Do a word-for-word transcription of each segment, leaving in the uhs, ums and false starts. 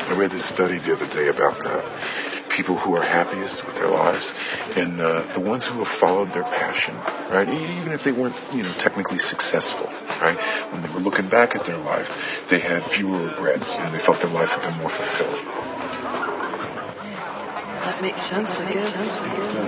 I read this study the other day about uh, people who are happiest with their lives, and uh, the ones who have followed their passion, right? Even if they weren't, you know, technically successful, right? When they were looking back at their life, they had fewer regrets, and they felt their life had been more fulfilling. That makes sense, I guess. It does.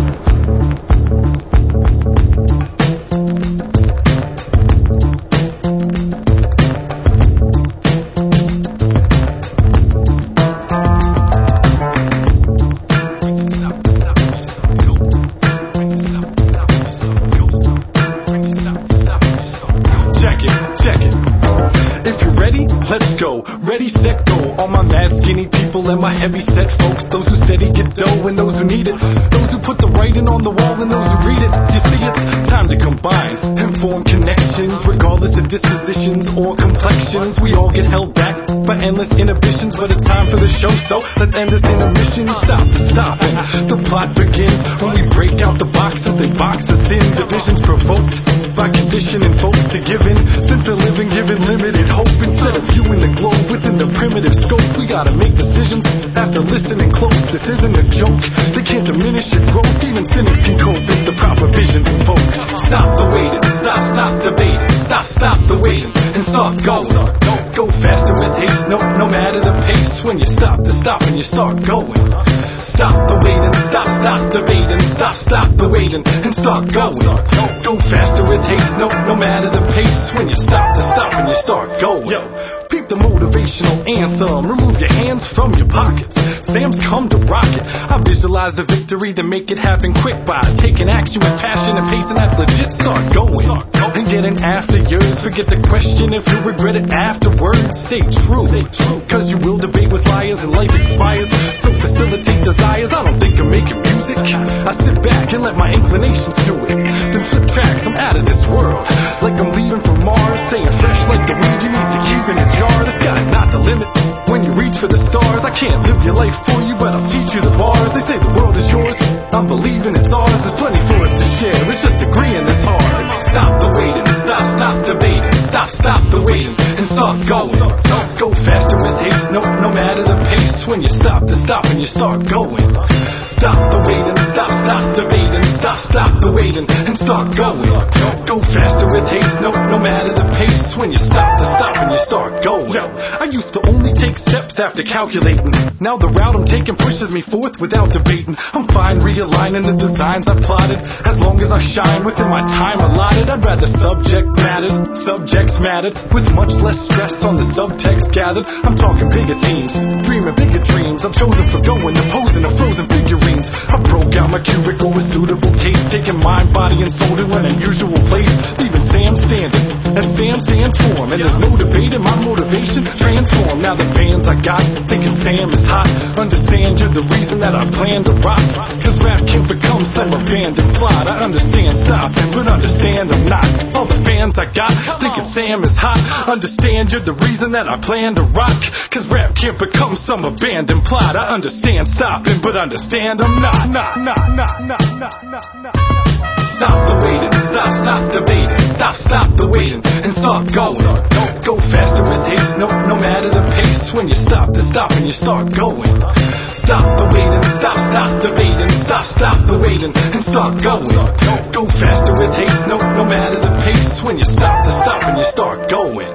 My heavy set folks, those who steady get dough and those who need it, those who put the writing on the wall and those who read it. You see, it's time to combine and form connections, regardless of dispositions or complexions. We all get held back by endless inhibitions, but it's time for the show, so let's end this intermission. Stop the stopping. The plot begins when we break out the boxes, they box us in. Divisions provoked by conditioning folks to give in, since they're living given limited hope. Instead of viewing the globe within the primitive scope, we gotta make decisions after listening close. This isn't a joke, they can't diminish your growth. Even cynics can cope if the proper vision's invoked. Stop the waiting, stop, stop debating, stop, stop the waiting, and start going. Go faster with haste, no, no matter the pace. When you stop the stop and you start going. Stop the waiting, stop, stop debating, stop, stop the waiting, and start going. Go faster with haste, no, no matter the pace. When you stop the stop and you start going. Yo, peep the motivational anthem, remove your hands from your pockets. Sam's come to rock it. I visualize the victory to make it happen quick by taking action with passion and pace, and that's legit. Start going and getting after yours. Forget the question if you regret it afterwards. Stay true, cause you will debate with liars and life expires. So facilitate desires. I don't think I'm making music. I sit back and let my inclinations do it. Then flip tracks, I'm out of this world, like I'm leaving from Mars. Saying fresh like the weed you need to keep in a jar. The sky's not the limit when you reach for the stars. I can't live your life for you, but I'll teach you the bars. They say the world is yours, I'm believing it's ours. There's plenty for us to share, it's just agreeing that's hard. Stop the waiting, stop, stop debating, stop, stop the waiting, and start going. Go faster with haste, no, no matter the pace. When you stop the stop and you start going. Stop the waiting, stop, stop debating, stop, stop the waiting, and start going. Go faster with haste, no, no matter the pace. When you stop the stop and you start going. I used to only take steps after calculating. Now the route I'm taking pushes me forth without debating. I'm fine realigning the designs I plotted, as long as I shine within my time allotted. I'd rather subject matters, subjects mattered, with much less stress on the subtext gathered. I'm talking bigger themes, dreaming bigger dreams. I'm chosen for going, opposing a frozen figurines. I broke out my cubicle with suitable taste, taking mind, body, and soul to an unusual place, leaving Sam standing as Sam stands for him. And there's no debating my motivation, transform. Now the fans I got thinking Sam is hot. Understand you're the reason that I plan to rock, cause rap can become some abandoned plot. I understand stopping, but understand I'm not. All the fans I got thinking Sam is hot. Understand you're the reason that I plan to rock, cause rap can't become some abandoned plot. I understand stopping, but understand I'm not. Not, not, not, not, not, not, not. Stop the waiting, stop, stop debating, stop, stop the waiting, and start going. Go faster with haste, no, no matter the pace. When you stop the stop and you start going. Stop the waiting, stop, stop debating, stop, stop the waiting, and start going. Go faster with haste, no, no matter the pace. When you stop the stop and you start going.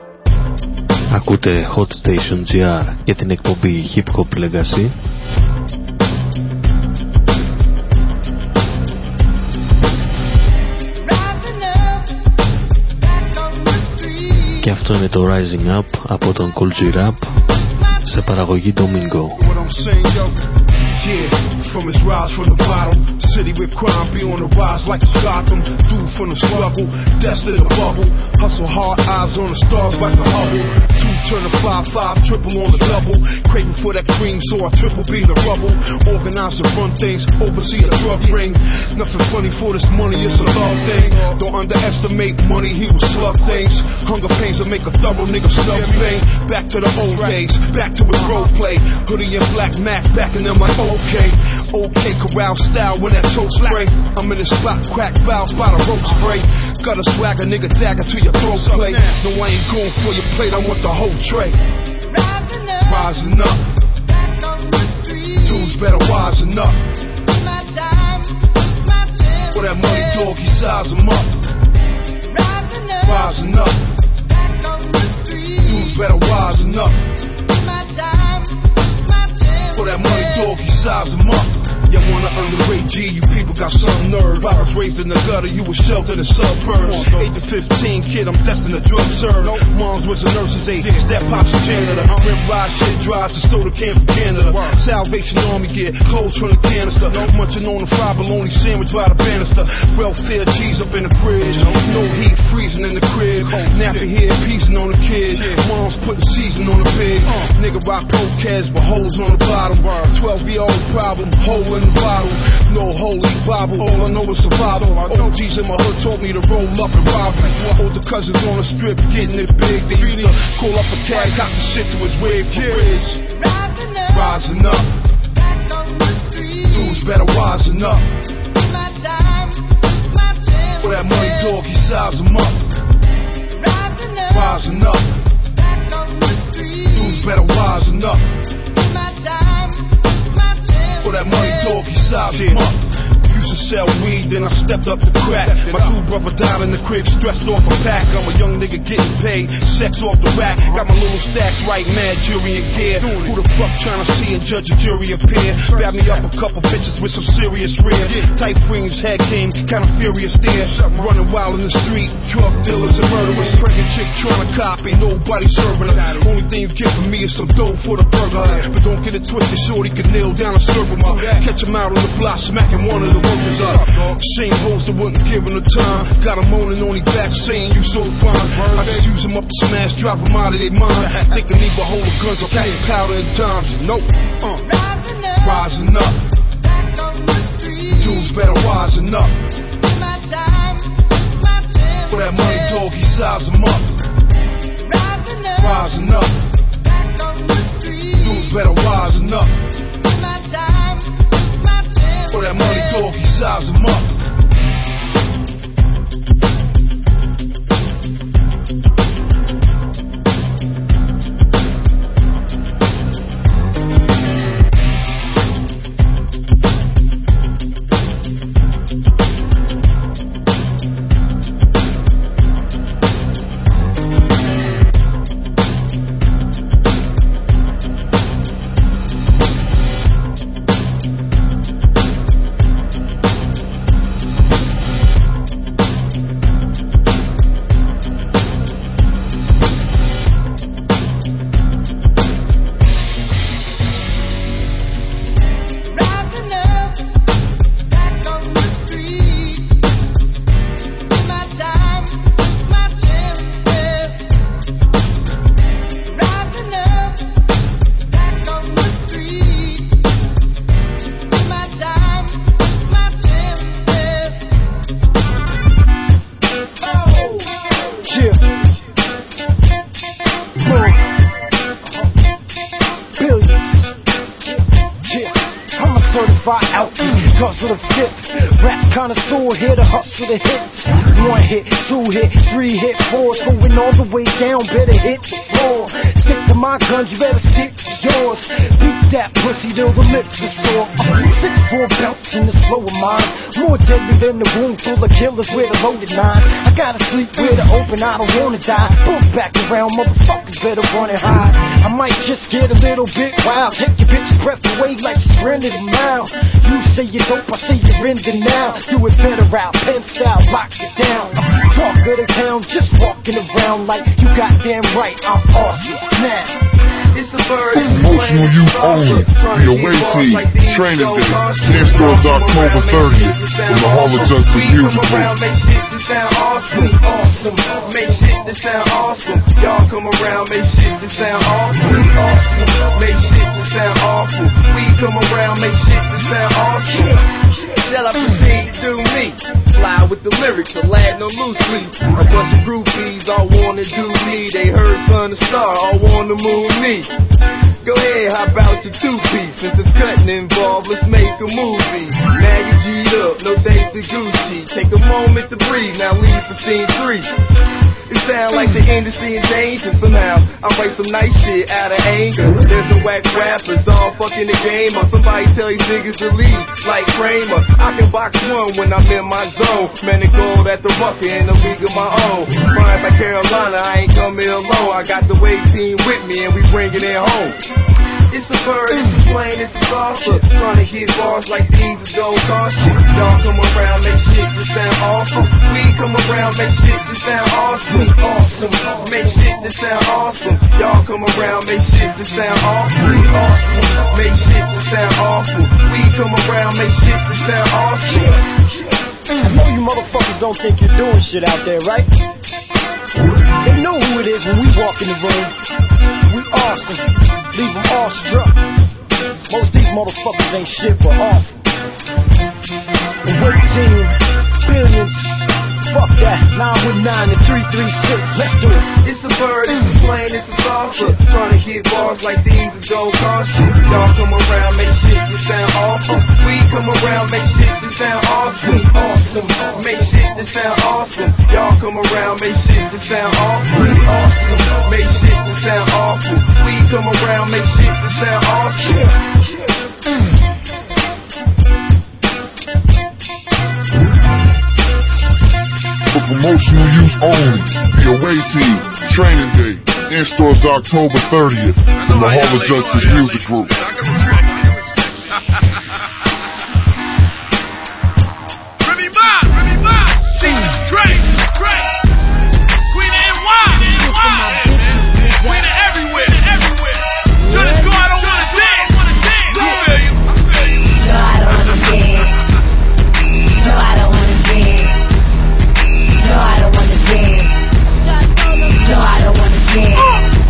Ακούτε Hot Station τζι αρ για την εκπομπή Hip Hop Legacy. Και αυτό είναι το Rising Up από τον Cool G Rap σε παραγωγή Domingo. Yeah, from its rise from the bottom, city with crime be on the rise like a Gotham. Dude from the struggle, destined to bubble. Hustle hard, eyes on the stars like the Hubble. Two turn to five, five triple on the double. Craving for that cream, so I triple be the rubble. Organize to run things, oversee a drug ring. Nothing funny for this money, it's a love thing. Don't underestimate money, he will slug things. Hunger pains will make a thorough nigga snub pain. Back to the old days, back to his role play. Hoodie and black Mac, backing them like okay. Okay, corral style when that toe spray. I'm in the spot, crack valves by the rope spray. Got a swagger, nigga dagger to your throat play. No, I ain't going for your plate, I want the whole tray. Rising up. Dudes better wisen up. For that money, dog, he size him up. Rising up. Dudes better wisen up. For that money, dog, he size him up. You wanna earn the rate G, you people got some nerve. I was raised in the gutter, you was sheltered in suburbs. eight to fifteen, kid, I'm destined to drug serve. Moms was a nurse's aide, step pops a janitor. Rip ride shit drives, the soda can from Canada. Salvation Army gear, clothes from the canister. Munching on a fried bologna sandwich by the banister. Welfare cheese up in the fridge. No heat freezing in the crib. Nappy hair piecing on the kid. Mom's putting season on the pig. Nigga rock Pro-Cats with holes on the bottom. twelve year old problem, hole in the bottle. No holy Bible, all I know is survival. O Gs in my hood told me to roll up and rob me. Older cousins on the strip getting it big. They used to call up a cab, cop the shit to his wig for Riz. Rising up. Dudes better wisen up. For that money, dog, he size him up. Rising up. Dudes better wisen up. For that money, dog, he size him up. Used to sell weed, then I stepped up to crack. My two brother died in the crib, stressed off a pack. I'm a young nigga getting paid, sex off the rack. Got my little stacks right, mad jury and gear. Who the fuck tryna see and judge a jury appear? Grab me up a couple bitches with some serious rear. Tight frames, head game, kinda furious there. Running wild in the street, drug dealers and murderers. Pregnant chick tryna copy, nobody serving her. Only thing you get from me is some dough for the burger. But don't get it twisted, shorty can nail down a serve him up. Catch him out on the block, smacking one of the workers up. Shame hoes that wouldn't give him the time. Got him moaning on his back saying you so fine. I just use him up to smash, drop him out of their mind. Think I need a hold of guns, I'm packing powder and dimes. Nope. Uh. Rising up. Dudes better wisen up. For that money, dog, he size him up. Rising up. Dudes better wisen up. For that money, dog, he size him up. You better stick to yours. Beat that pussy till the lips is sore. Six four belts in the slow of mine. More deadly than the room full of killers with a loaded nine. I gotta sleep with it open, I don't wanna die. Book back around, motherfuckers better run and hide. I might just get a little bit wild. Take your bitch's breath away like she's rented a mile. You say you're dope, I say you're in the now. Do it better out, pen style, lock it down. Talk of the town, just walking around like you goddamn right, I'm awesome now. Emotional Youth Only, the Away Team, Training Day. Next door's October thirtieth from the Hall of Justice Music Group. Make shit that sound awesome, awesome. Make shit that sound awesome. Y'all come around, make shit that sound awesome, awesome. Make shit that sound awful. We come around, make shit that sound awesome. Shall I proceed to do me? Fly with the lyrics, a lad no loose sleep. A bunch of groupies all wanna do me. They heard Son of Star, all wanna move me. Go ahead, hop out your two-piece. Since it's cutting involved, let's make a movie. Now you G'd up, no days to Gucci. Take a moment to breathe, now leave for scene three. It sound like the industry in danger, so now I write some nice shit out of anger. There's no whack rappers all fucking the game, or somebody tell these niggas to leave, like Kramer. I can box one when I'm in my zone. Man, the gold at the Rucker in the league of my own. Mine's like Carolina, I ain't coming alone. I got the weight team with me and we bringing it home. It's a bird, it's a plane, it's a saucer. Trying to get bars like these is gon' cost you. Y'all come around, make shit that sound awful. We come around, make shit that sound awesome. Awesome, make shit that sound awesome. Y'all come around, make shit that sound awful. Awesome, make shit that sound awful. We come around, make shit that sound awesome. I know you motherfuckers don't think you're doing shit out there, right? They know who it is when we walk in the room. We awesome. Leave them all struck. Most these motherfuckers ain't shit but awful. And wait team, billions. Fuck that, nine one nine and three three six. Let's do it. It's a bird, it's a plane, it's a saucer. Trying to hit bars like these is gon' cost you. Y'all come around, make shit that sound awful. We come around, make shit that sound awesome. Awesome, make shit that sound awesome. Y'all come around, make shit that sound awful. Awesome, make shit that sound awful. We come around, make shit that sound awesome. For promotional use only, the away team, training day, in stores October thirtieth, from the Hall of Justice Music Group. Remy Ma, Remy Ma, Jesus Christ, Christ, Queen of N Y, Queen of everywhere, everywhere. Tell this girl I don't wanna dance, wanna dance. I feel you, I feel you. No, I don't wanna dance. No, I don't wanna dance. No, I don't wanna dance. No, I don't wanna dance.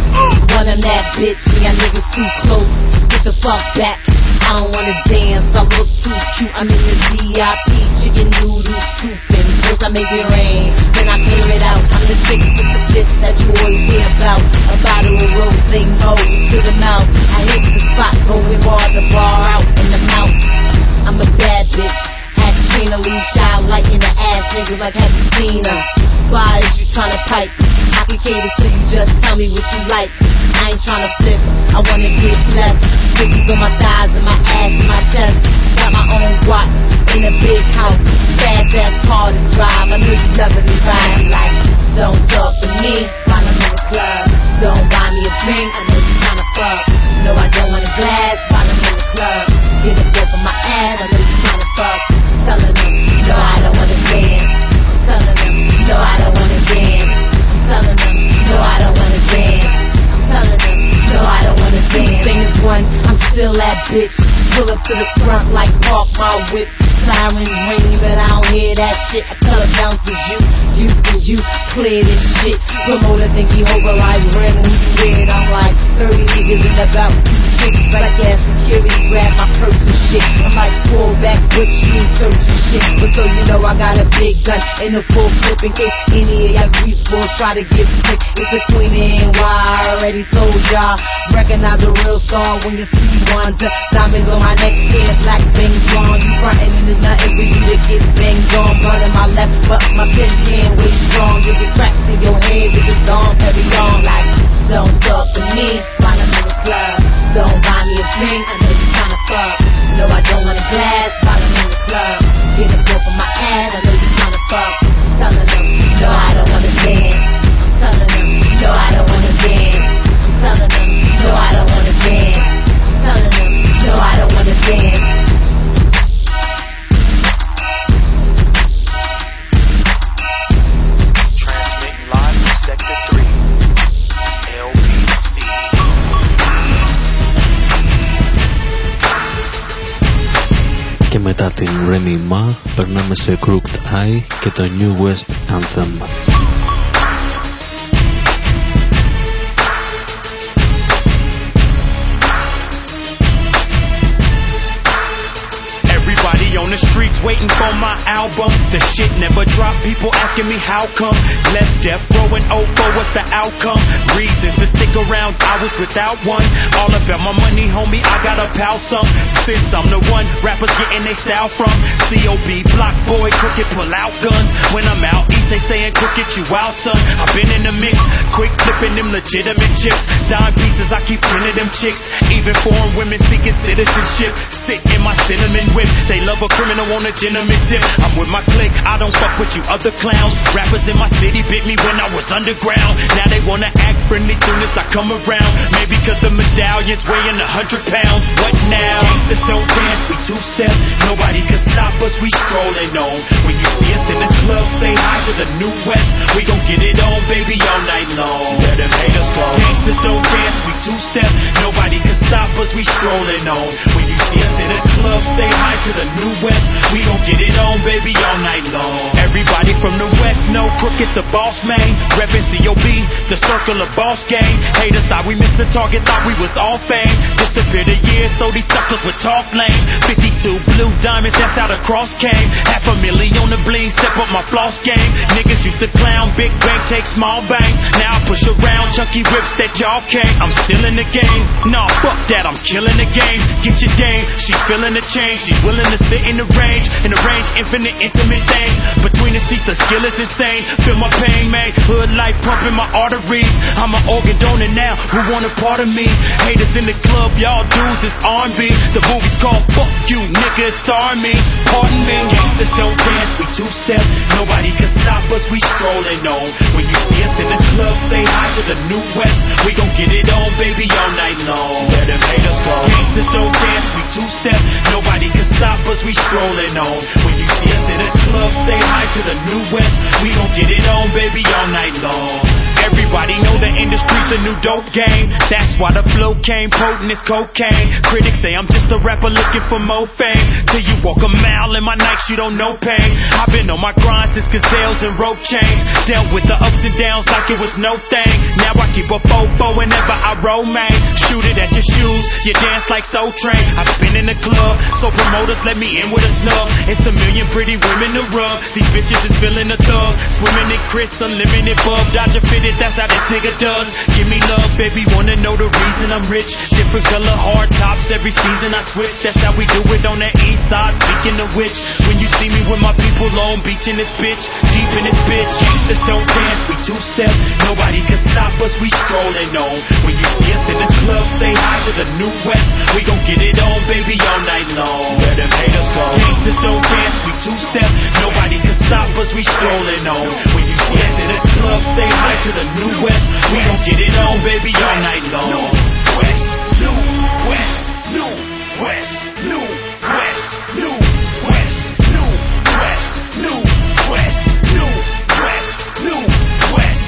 One of that bitch, and y'all niggas too close. Get the fuck back. I don't wanna dance. I look too cute. I'm in the V I P chicken noodle soup, and first I make it rain, then I clear it out. I'm the chick with the fist that you always hear about. A bottle of rose, they know to the mouth. I hit the spot, going bar the bar out in the mouth. I'm a bad bitch. Ask Trina, leave shy like in the ass niggas like have you seen her? Why is you tryna pipe? I can cater to you, just tell me what you like. I ain't tryna flip, I wanna get blessed. Cookies on my thighs and my ass and my chest. Got my own watch in a big house. Fast ass car to drive. I know you loving me right. Like, don't talk to me while I'm in the club. Don't buy me a drink, I know you tryna fuck. No, I don't want a glass while I'm in the club. Get a flip on my ass, I know you tryna fuck. Telling them, no, I don't wanna dance. Telling them, no, I don't wanna dance. I'm telling them, no, I don't wanna dance. I'm telling them, no, I don't wanna dance. Thing is one, I'm still that bitch. Pull up to the front like park my whip. Sirens ring, but I don't hear that shit. I tell the bouncers, you, you, you, clear this shit. Promoter think he over like red when he weird. I'm like thirty niggas in the bout. Chicks like ass security grab my purse and shit. I'm like pull back, what you mean search and shit. But so you know I got a big gun in a full clip in case any of y'all grease balls try to get sick. It's the Queen of N Y, I already told y'all. Recognize a real star when you see one. Diamonds on my neck, hair black, bangs on. You frontin' and there's nothing for you to get banged on. Blood in my left, but my pen hand way strong. You get cracks in your head, if it's gone, carry on. Like, don't talk to me while I'm in the club. Don't buy me a drink, I know you tryna fuck. No, I don't want a glass while I'm in the club. Get a flip on my ass, I know you tryna fuck. Telling them, no, I don't wanna dance. I'm telling them, no, I don't wanna dance. I'm telling them, no, I don't wanna dance. I'm telling them, no, I don't wanna dance. Transmitting live from Sector three, L B C. Και μετά την Remy Ma περνάμε σε Crooked Eye και το New West Anthem. On the streets waiting for my album. The shit never dropped, people asking me how come. Left death row in oh four, what's the outcome? Reasons to stick around, I was without one. All about my money, homie, I gotta pal some. Since I'm the one, rappers getting they style from. C O B, block boy, crooked, pull out guns. When I'm out east, they saying crooked, you out son. I've been in the mix, quick flipping them legitimate chips. Dime pieces, I keep pinning them chicks. Even foreign women seeking citizenship. Sit in my cinnamon whip, they love a criminal on a gentleman tip. I'm with my clique, I don't fuck with you other clowns. Rappers in my city bit me when I was underground. Now they wanna act friendly soon as I come around. Maybe cause the medallion's weighing a hundred pounds. What now? Gangsters don't dance, we two-step. Nobody can stop us, we strolling on. When you see us in the club, say hi to the New West. We gon' get it on, baby, all night long. Let them haters go. Gangsters don't dance, we two-step. Nobody can stop us, we strolling on. When you see us in the club, say hi to the New West. We gon' get it on, baby, all night long. Everybody from the West know Crooked the boss man. Reppin' C O B, the circle of boss gang. Haters thought we missed the target, thought we was all fame. Disappeared a year, so these suckers would talk lame. fifty-two blue diamonds, that's how the cross came. Half a million on the bling, step up my floss game. Niggas used to clown, big bank, take small bank. Now I push around, chunky rips that y'all can't. I'm still in the game, nah, fuck that, I'm killing the game. Get your dame, she feeling the change. She's willing to sit in the range, and arrange infinite intimate things. Between the sheets, the skill is insane. Feel my pain, man, hood life pumping my arteries. I'm an organ donor now, who want a part of me? Haters in the club, y'all dudes is R and B. The movie's called Fuck You, nigga, star me. Pardon me, gangsters don't dance, we two-step. Nobody can stop us, we strolling on. When you see us in the club, say hi to the New West. We gon' get it on, baby, all night long. Let them haters go. Gangsters don't dance, we two-step. Nobody can stop us, we strolling on. When you see us in the club, say hi to the New West. We gon' get it on, baby, all night long. Everybody know the industry's the new dope game. That's why the flow came potent as cocaine. Critics say I'm just a rapper looking for more fame. Till you walk a mile in my Nikes, you don't know pain. I've been on my grind since gazelles and rope chains. Dealt with the ups and downs like it was no thing. Now I keep a fofo whenever I roll, man. Shoot it at your shoes, you dance like Soul Train. I spin in the club, so promoters let me in with a snub. It's a million pretty women to rub. These bitches is feeling a thug. Swimming in Chris, unlimited bub. Dodger fitted, that's how this nigga does. Give me love, baby, wanna know the reason I'm rich. Different color hard tops, every season I switch. That's how we do it on the east side. Speaking of which, when you see me with my people on beach in this bitch, deep in this bitch, gangsters don't dance, we two-step. Nobody can stop us, we strolling on. When you see us in the club, say hi to the New West. We gon' get it on, baby, all night long. Let them haters go. Gangsters don't dance, we two-step. Nobody can stop us, we strolling on. When you see us in the club, say hi to the New West. We gon' get it on, baby, all night long. New West, New West, New West, New West, New West, New West, New West, New West, New West.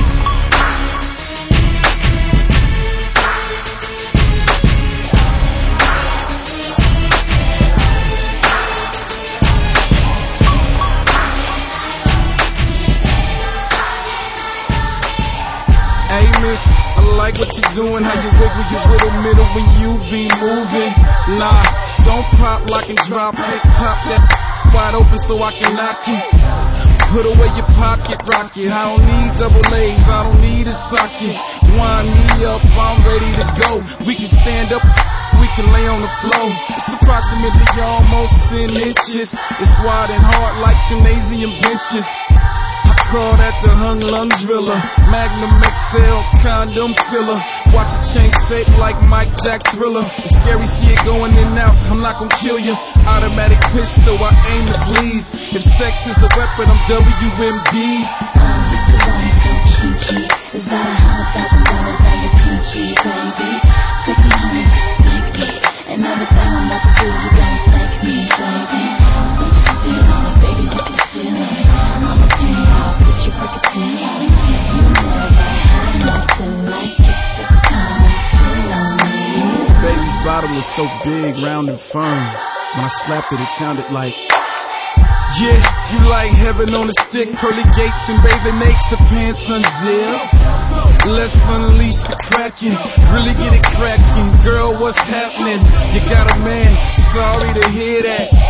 Amos, I like what you're doing, how you wiggle your little middle when you be moving. Nah, don't pop, lock and drop it, pop that wide open so I can knock it. Put away your pocket rocket, I don't need double A's, I don't need a socket. Wind me up, I'm ready to go. We can stand up, we can lay on the floor. It's approximately almost ten inches. It's wide and hard like gymnasium benches. Call that the hung lung driller. Magnum X L condom filler. Watch it change shape like Mike Jack Thriller. It's scary, see it going in and out. I'm not gonna kill you. Automatic pistol, I aim to please. If sex is a weapon, I'm W M D. Oh, this is why it's so kinky. Is that a hundred thousand dollars out your P G, baby? Take me home and just spank me. And everything I'm about to do, you gotta thank me, baby. So just feel on it, baby, you can feel it. I'ma turn you off, but you break it down. You never had nothing like it. Every time you feel on me. Baby's bottom was so big, round and firm. When I slapped it, it sounded like, yeah, you like heaven on a stick. Pearly gates and bathing apes, the pants unzip. Let's unleash the kraken, really get it cracking. Girl, what's happening? You got a man, sorry to hear that.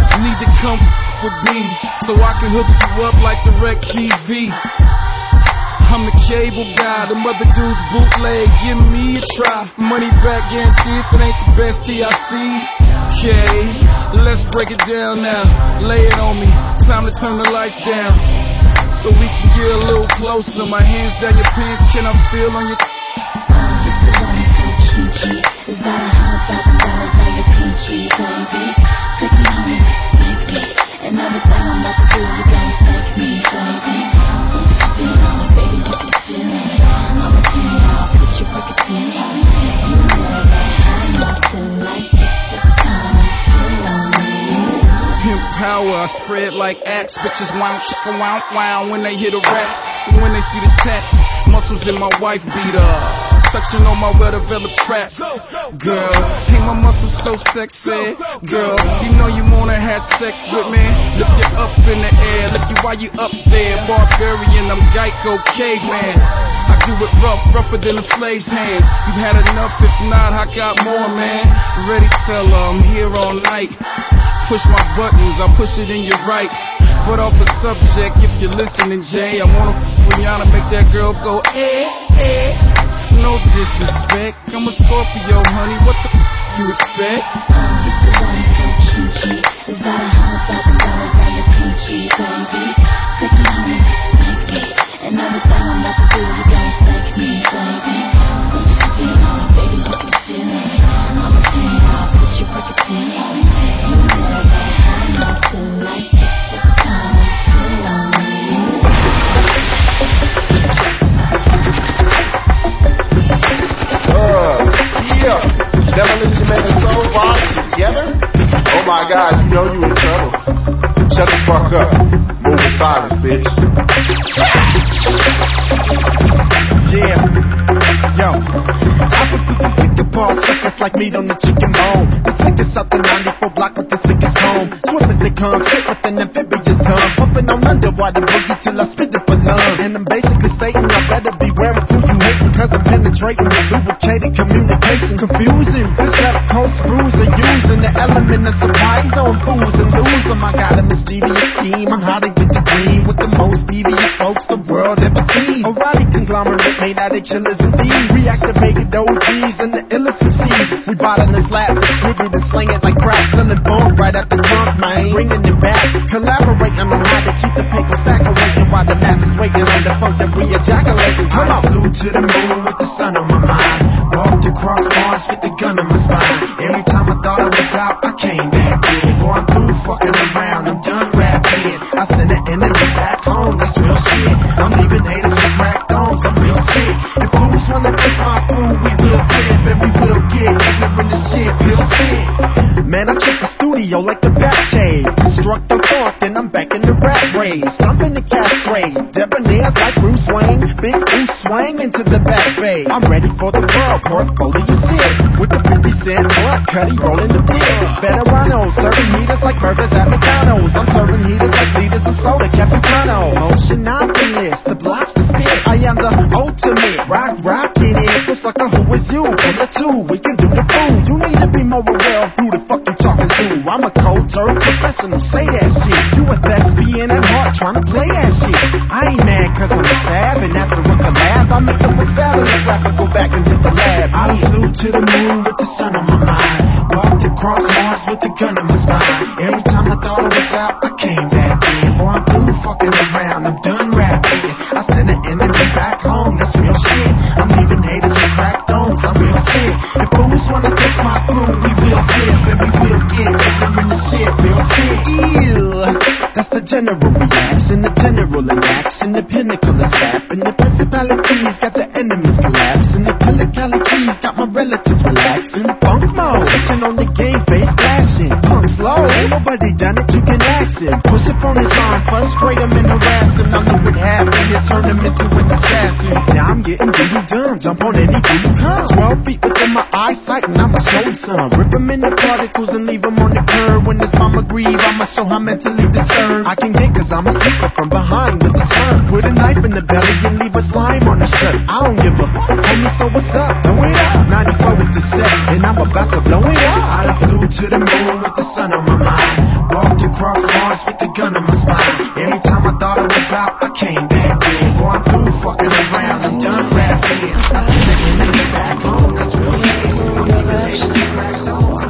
You need to come with me so I can hook you up like DirecTV. I'm the cable guy, them other dudes bootleg, give me a try. Money back guarantee if it ain't the best D I C. Okay, let's break it down now. Lay it on me, time to turn the lights down so we can get a little closer. My hands down your pants, can I feel on your... Just the one so cute. Is that a hundred thousand dollars on your peachy, baby? Take me home and spank me. And everything I'm about to do, you gotta thank me, baby. So spin on me, baby, you can feel it. I'ma turn it off, put your record down. You never had nothing like this, so come and feel on me. Pimp power, I spread like axe. Bitches wow, chicka wow, wow when they hear the raps. And when they see the tats, muscles in my wife beater. Suction on my well-developed traps. Girl, ain't my muscles so sexy? Girl, you know you wanna have sex with me? Lift you up in the air, lift you while you up there. Barbarian, I'm Geico caveman. I do it rough, rougher than a slave's hands. You've had enough, if not, I got more, man. Ready, tell her I'm here all night. Push my buttons, I push it in your right. But off a subject, if you're listening, Jay, I wanna Rihanna make that girl go, eh, eh. No disrespect, I'm a Scorpio, honey, what the f*** you expect? Just the one so cute. Is that a hundred thousand dollars on your peachy, baby? Take me home and spank me. And everything I'm about to do, you gotta thank me, baby. So just feel on me, baby, you can feel it. I'ma turn it off, put your record down. You never had nothing like this, so come and feel on me. Yeah, Demolition Man and Soul Box together? Oh my God, you know you in trouble. Shut the fuck up. Move in silence, bitch. Yeah, yo. I put people pick apart suckers like meat on the chicken bone. The sickest out the ninety-four block with the sickest home. Swift as they come, spit with an amphibious tongue. Pumping on underwater boogie till I spit it for love. And I'm basically stating I better beware of who you hate, because I'm penetrating with lubricated communication. Confusing, this left coast screws are using the element of surprise on fools and losing. I got a mischievous scheme on how to get the green with the most devious folks the world ever seen. A rowdy conglomerate made out of killers and thieves. Reactivated O Gs and the illest M Cs. We bottle and slap, distribute and sling it like crap. Selling bunk right at the trunk, man. Bringing it back, collaborating on how to keep the paper staggering while the masses waiting on the funk that we ejaculating. Come on, flew to the moon with the sun on my mind. Walked across Mars with the gun on my spine. Every time I thought I was out, I came back in. Going through fucking around, I'm done rapping. I send the enemy back home, that's real shit. I'm leaving haters with cracked domes, I'm real sick. If fools wanna taste my food, we will flip and we will get ignorant as shit, real sick. Man, I check the studio like the Batcave. Struck the fourth, then I'm back in the rap race. I'm in the castrate, debonaires like Bruce Wayne. Big Bruce swang into the back bay. I'm ready for the world, portfolio sick. With the fifty cent blunt, cutty rolling the dick. Veteranos, serving heaters like burgers at McDonald's. I'm serving heaters like leaders of soda, Capitano. Motion optimist, the blocks to spit. I am the ultimate rock rockin' it. So sucker, who is you? Pull the two, we can do the food. You need to be more aware of who the fuck you talking to. I'm a cold turf professional, say that shit. You a thespian at heart, trying to play that shit. I ain't mad cause I'm a sab, and after a collab, I make the most fabulous rapper go back and hit the lab. I flew to the moon with the sun on my mind. Walked across Mars with the gun on my spine. Every time I thought I was out, I came back in. Boy, I'm through fucking around, I'm done rapping. I send the enemy back home, that's real shit. I'm leaving haters with cracked domes, I'm real sick. If fools wanna taste my food, we will flip and we will get ignorant as shit, real sick. Ew, that's the general reaction, the general inaction, the pinnacle is slapping. The principalities got the enemies collapsing. The pillicalities got my relatives relaxing. Funk mode, switching on the game, face flashing. Punk slow, ain't nobody done it, you can ask it. Push up on his line, frustrate him and harass him. Now look what happened, you turn him into an assassin. Now I'm getting duty done, jump on any fool you come. Twelve feet within my eyesight and I'ma show him some. Rip him in the particles and leave him on the curb. When his mama grieve, I'ma show how mentally disturbed I can get, cause I'm a sleeper from behind with a sperm. Put a knife in the belly and leave a slime on the shirt. I don't give a homie, so what's up? Blow it up. ninety-four is the set, and I'm about to blow it up. I flew to the moon with the sun on my mind. Walked I came back then. Going through fucking around and done rapping. I said that you never back home. That's real sad. My invitation to crack home.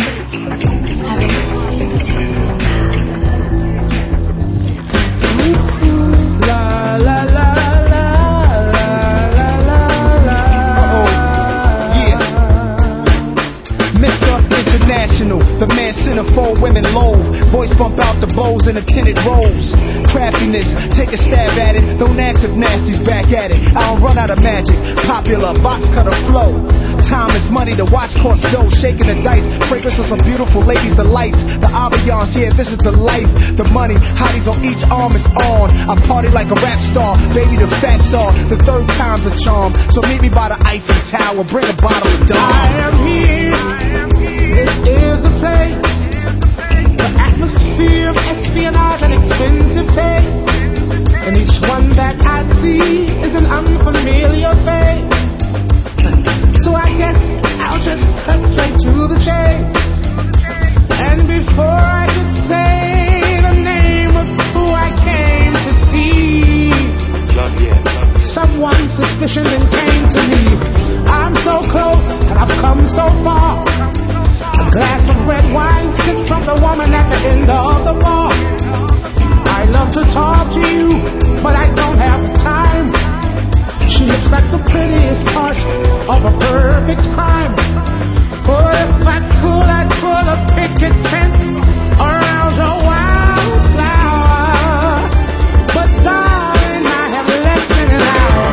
La la la la la la la la. Uh oh, yeah. Mister International, the man centerfold, women low. Voice bump out the bows in the tinted rolls. Craftiness, take a stab at it. Don't ask if nasty's back at it. I don't run out of magic. Popular, box cutter flow. Time is money, the watch costs dough. Shaking the dice, fragrance of some beautiful ladies. The lights, the ambiance, yeah, this is the life. The money, hotties on each arm is on. I party like a rap star, baby, the facts are. The third time's a charm. So meet me by the Eiffel Tower, bring a bottle of Dom. I am here, this is the place. The atmosphere of espionage and expensive taste. And each one that I see is an unfamiliar face. So I guess I'll just cut straight to the chase. And before I could say the name of who I came to see, someone's suspicion then came to me. I'm so close and I've come so far. A glass of red wine sipped from the woman at the end of the bar. I love to talk to you, but I don't have time. She looks like the prettiest part of a perfect crime. Oh, if I could, I'd put a picket fence around your wildflower. But darling, I have less than an hour.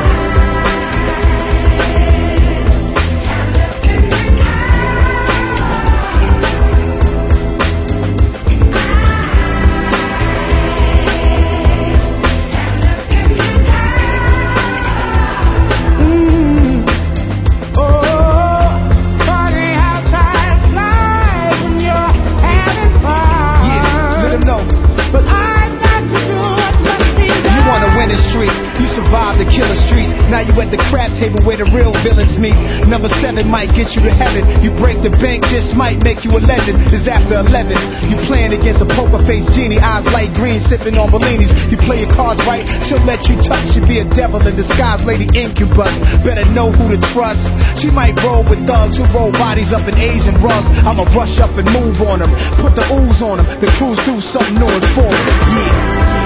The killer streets. Now you at the crab table where the real villains meet. Number seven might get you to heaven. You break the bank, just might make you a legend. It's after eleven. You playing against a poker face genie, eyes light green, sipping on Bellinis. You play your cards right, she'll let you touch. She'll be a devil in disguise, Lady Incubus. Better know who to trust. She might roll with thugs who roll bodies up in Asian rugs. I'ma rush up and move on them, put the ooze on them. The crews do something new and forward. Yeah.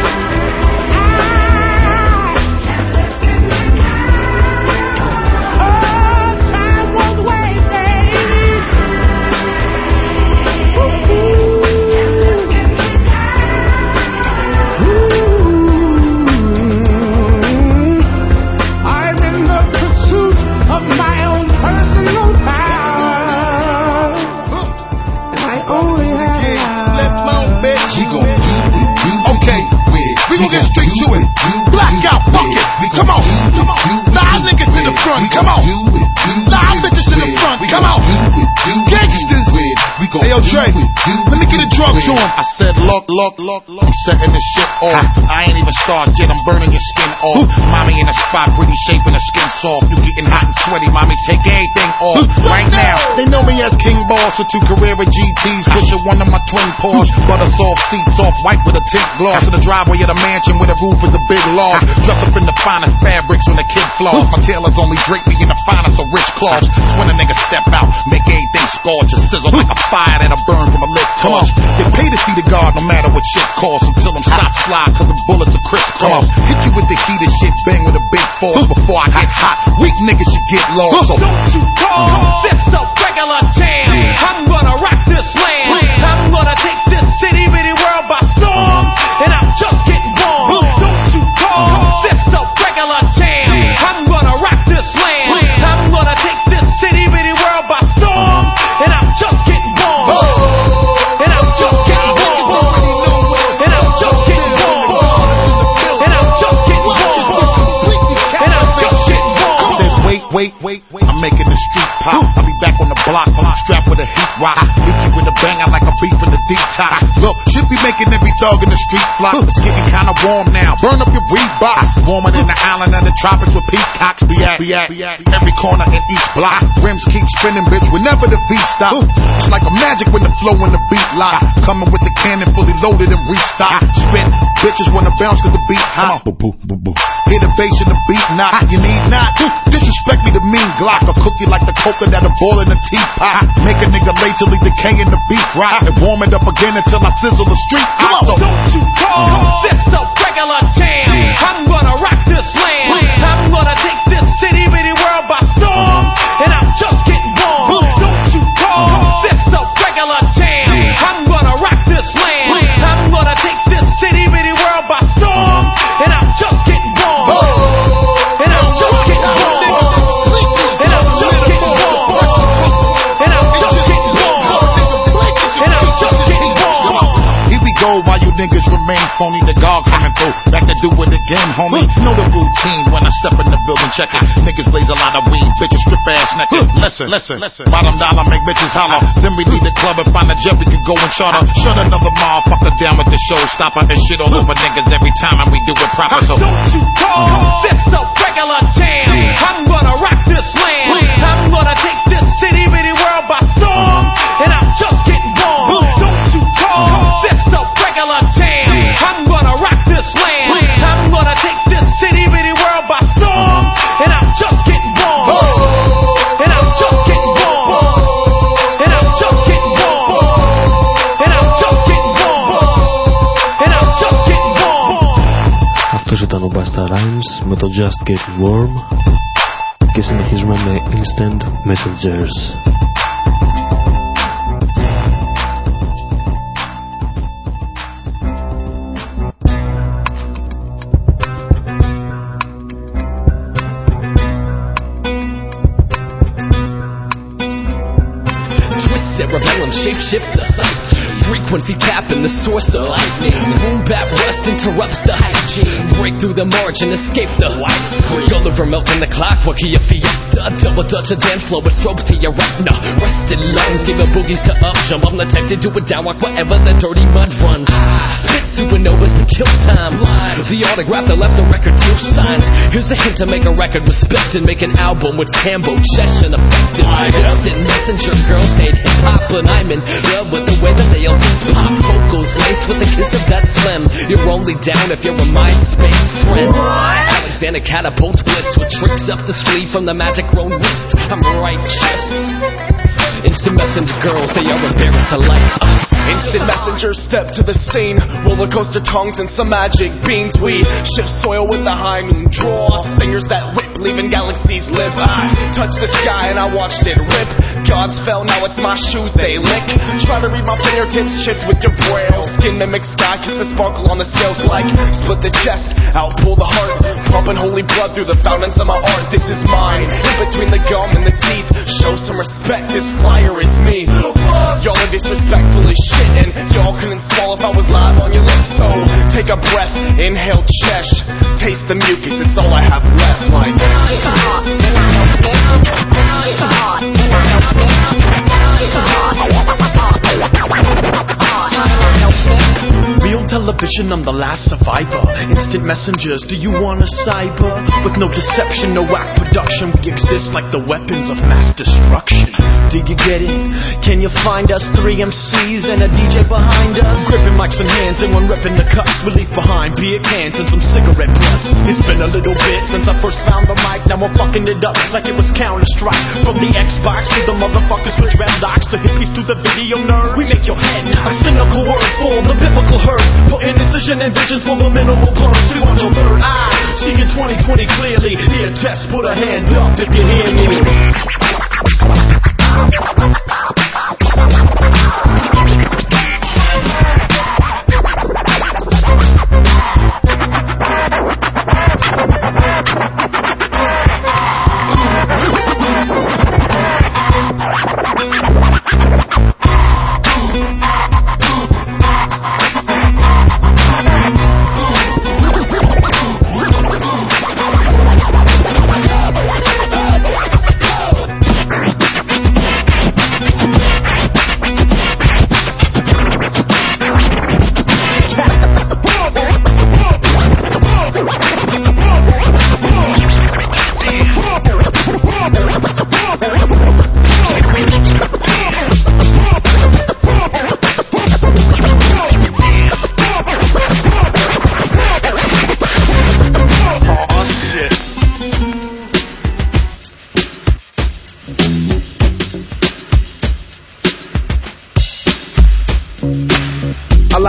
Come on, live bitches in the front, come on, gangsters. Hey yo, Dre, let me get a drug to him. I said, look, look, look, look, I'm setting this shit off. I ain't even started yet, I'm burning your skin off. Mommy in a spot, pretty shaping her skin soft. You getting hot and sweaty, mommy, take everything off. Right now, they know me as King Boss with two Carrera G Ts, pushing one of my twin Porsche. Butter soft seats off, white with a tint gloss. In the driveway of the mansion where the roof is a big log. Dress up in the finest fabrics when the kid floss. My tailors only drape me in the finest of rich cloths. So when a nigga step out, make everything scorch and sizzle like a fire that'll burn from a lit torch. They pay to see the guard no matter what shit costs, until them shots fly cause the bullets are crisscross. Hit you with the heated shit, bang with a big force. Before I get hot, weak niggas should get lost. So don't you call this a regular jam. I'm gonna rock this land. I'm gonna take this city bitty world by storm, and I'm just getting born. Don't you call this a regular jam. I'm gonna rock this land. I'm gonna take this city bitty world by storm, and I'm just getting born. And I'm just getting born. And I'm just getting born. And I'm just getting born. And I'm just getting born. I said wait, wait, wait, wait. I'm making the street pop. I'll be back on the block, strapped with a heat rock. Hit you with a banger like a beef in the detox. Look, should be making every thug in the street flock. It's getting kinda warm now. Burn up your Reeboks. Warmer than the island of the tropics where peacocks be at. Be at. Every corner in each block. Rims keep spinning, bitch, whenever the beat stop. It's like a magic when the flow and the beat lock. Coming with the cannon fully loaded and restock. Spit, bitches wanna bounce cause the beat hot. Boo boo boo boo. Hear the bass and the beat knock. You need not disrespect me, the mean Glock. I'll cook you like the coca that'll boil in a teapot. Make a nigga late till he decay in the beef rot. And warm it up again until I sizzle the street. Come on, so don't you call uh-huh. this a regular jam. Yeah. I'm gonna rock this land. Yeah. I'm gonna take this city bitty world by storm. Uh-huh. And I'm just getting warm. Uh-huh. Don't you call uh-huh. this a regular jam. Yeah. I'm gonna rock this land. Yeah. I'm gonna take this city bitty world by storm. Uh-huh. And I'm just getting warm. Uh-huh. And I'm just getting warm. And I'm just getting warm. And I'm just getting warm. And I'm just getting warm. Here we go while you niggas remain phony. The guard coming through. Back to do it again, homie. Know the routine when I step in the building, check it. Niggas blaze a lot of weed, bitches strip ass naked. Listen, listen, listen. Bottom dollar make bitches holler. Then we leave the club and find a jet we can go and charter. Shut another motherfucker down with the showstopper and shit all over niggas every time and we do it proper. So don't you call uh-huh. this a regular jam. Yeah. I'm gonna rock this land. Yeah. I'm gonna take this city bitty world by storm. Uh-huh. And I'm just getting warm. Uh-huh. Don't you call uh-huh. this a regular jam. Yeah. I'm gonna rock this land. Yeah. I'm gonna take this city bitty world by storm. Uh-huh. And I'm just getting warm. Uh-huh. And I'm just getting warm. Uh-huh. And I'm just getting warm. Uh-huh. And I'm just getting warm. Uh-huh. And I'm just getting warm. Αυτός ήταν ο Busta Rhymes με το Just Getting Warm και συνεχίζουμε με Instant Messengers. Cerebellum shapeshifter, frequency tapping the source of lightning. Boom bap rust interrupts the hygiene. Break through the margin, escape the white screen. Gulliver melting the clockwork of your fiesta. Double touch a dance floor with strobes to your retina. Rusted lungs giving boogies to up jump. I'm detected to a downwalk wherever the dirty mud runs. Spit supernovas to kill time. The autograph that left the record two signs. Here's a hint to make a record respect and make an album with Cambo, Chesh, and Effective. Instant messenger girls hate hip hop, and I'm in love with the way that they all pop vocals laced with the kiss of that slim. You're only down if you're a MySpace friend. Alexander catapults bliss with tricks up the sleeve from the magic grown wrist. I'm righteous. Instant messenger girls, they are embarrassed to like us. Instant messenger step to the scene. Roller coaster tongues and some magic beans. We shift soil with the high noon draw. Stingers that whip, leaving galaxies live. I touched the sky and I watched it rip. Gods fell, now it's my shoes they lick. Try to read my fingertips, shift with your braille. Skin mimics sky, kiss the sparkle on the scales like split the chest, out pull the heart. Pumping holy blood through the fountains of my art. This is mine, in between the gum and the teeth. Show some respect, this flyer is me. Y'all are disrespectful as shit, and y'all couldn't swallow if I was live on your lips. So take a breath, inhale Chesh, taste the mucus, it's all I have left. Like real television, I'm the last survivor. Instant messengers, do you want a cyber? With no deception, no whack production. We exist like the weapons of mass destruction. Do you get it? Can you find us? Three M Cs and a D J behind us. Gripping mics in hands and one ripping the cups. We leave behind beer cans and some cigarette butts. It's been a little bit since I first found the mic. Now I'm fucking it up like it was Counter-Strike. From the Xbox to the motherfuckers with dreadlocks, the hippies to the video nerds. We make your head knock. A cynical word for the biblical hurt. Putting incision and vision for the minimal blurs. We want your third eye, seeing twenty twenty clearly. Ear test, put a hand up if you hear me.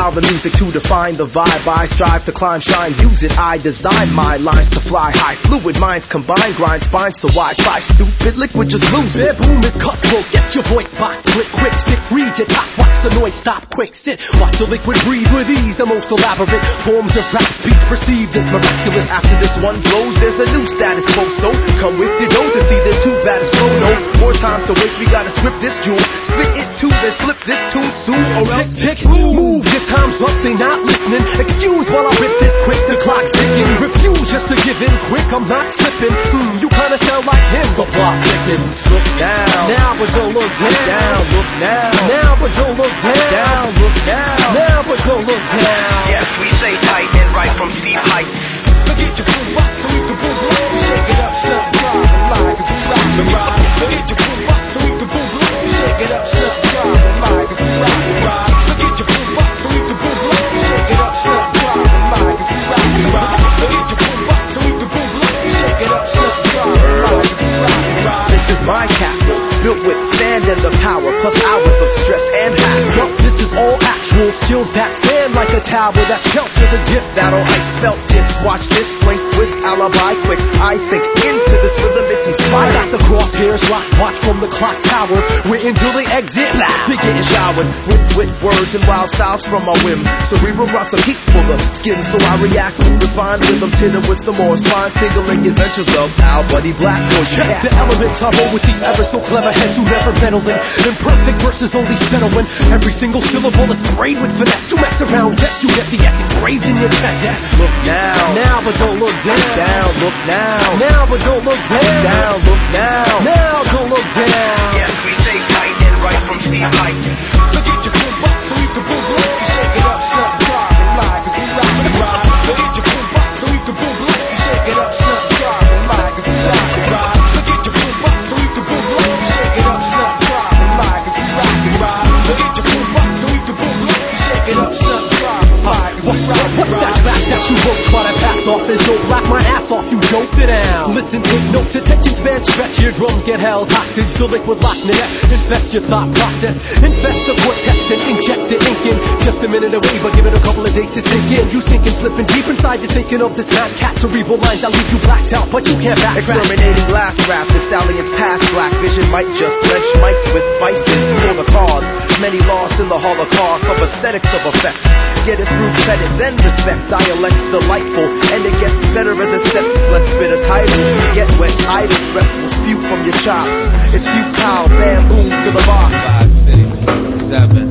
allow the music to define the vibe. I strive to climb, shine, use it. I design my lines to fly high. Fluid minds combine, grind spines, so I try stupid liquid, just lose it. Boom is cutthroat, get your voice box split quick. Stick freeze it, top, watch the noise stop quick. Sit, watch the liquid breathe with ease. The most elaborate forms of rap speech perceived as miraculous. After this one blows, there's a new status quo. So come with your dose and see the two baddest flow. No more time to waste, we gotta script this jewel. Spit it too, then flip this tune soon. Or else tick, move, your time's up, they not listening. Excuse while I rip this quick, the clock's ticking. Refuse just to give in quick, I'm not slipping. Hmm, you kinda sound like him, the block ticking. Look down, now but don't look down. down look now, now but don't look down. down look now, now but don't look down. Yes, we stay tight and right from steep heights. Forget your boom box so we can boom boom. Shake it up, son, drive a lie, cause we rock the ride. Forget your boom box so we can boom boom. Shake it up, son, drive a lie, cause we rock the ride. Forget your boom box so we can boom boom. Shake it up, son, drive a lie, cause we rock the ride. Forget your boom box so we can boom boom. Shake it up, son, drive a lie, cause we rock the ride. This is my castle, built with sand and the power, plus hours of stress and hassle. This is all actual skills that stand like a tower that shelter the gift that'll ice felt tips. Watch this link with alibi quick. I sink into this rhythm, it's inspired. I got the crosshairs locked, watch from the clock tower. We're until they exit, they getting showered with wit words and wild styles from my whim. Cerebral rocks a peak for the skin, so I react with refined rhythms, hit it with some more spine tingling adventures of Al Buddy Black. Check the elements, I roll with these ever so clever heads who never meddle in. Imperfect verses only settle when every single syllable is sprayed with finesse. You mess around, yes, you get the S engraved in your chest. Yes. Look now, now but don't look down. Down, look now, now but don't look down. Down, look now, now don't look down. Yes, we stay tight and right from steep heights. Forget your boom box so we can boom boom. Shake it up, son, drive a lie, cause we rock the ride. Forget your boom box so we can boom boom. Shake it up, son, drive a lie, cause we rock the ride. Forget your boom box so we can boom boom. Shake it up, son, drive a lie, cause we rock the ride. Forget your boom box so we can boom boom. Shake it up, son, drive a lie, cause we rock the ride. What's that flash that you wrote? Try to pass off as dope, black my ass off, you joked it out. Listen, take notes, attention span, stretch, your drums get held hostage. The liquid lock net, infest your thought process. Infest the cortex and inject the ink in. Just a minute away, but give it a couple of days to sink in. You sinking, slipping deep inside, you're thinking of this mad cat. Cerebral lines that leave you blacked out, but you can't backtrack. Exterminating last rap, the stallions past black vision might just wrench mics with vices for the cause. Many lost in the holocaust of aesthetics of effects. Get it through credit, then respect. Dialect's delightful, and it gets better as it sets. Let's spit a title. Get wet, idle breaths will spew from your chops. It's futile, bamboo to the box. Five, six, seven.